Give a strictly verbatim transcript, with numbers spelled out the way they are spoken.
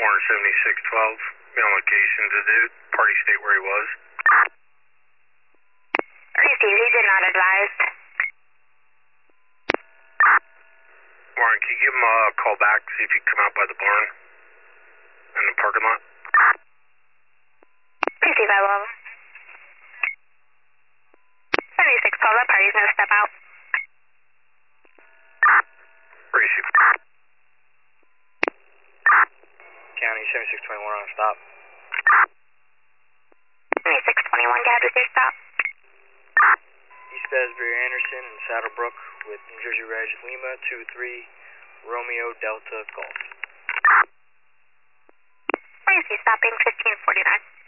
Warren seventy-six twelve, be on location to the party state where he was. Received, he did not advise. Warren, can you give him a call back, see if he can come out by the barn in the parking lot? Receive, I will. seventy-six twelve, that party's gonna step out. Receive. County seventy-six twenty-one on stop. seventy-six twenty-one, Gab, is your stop? East Asbury Anderson and Saddlebrook with New Jersey Reg Lima two three Romeo Delta Golf. Where is he stopping? fifteen forty-nine.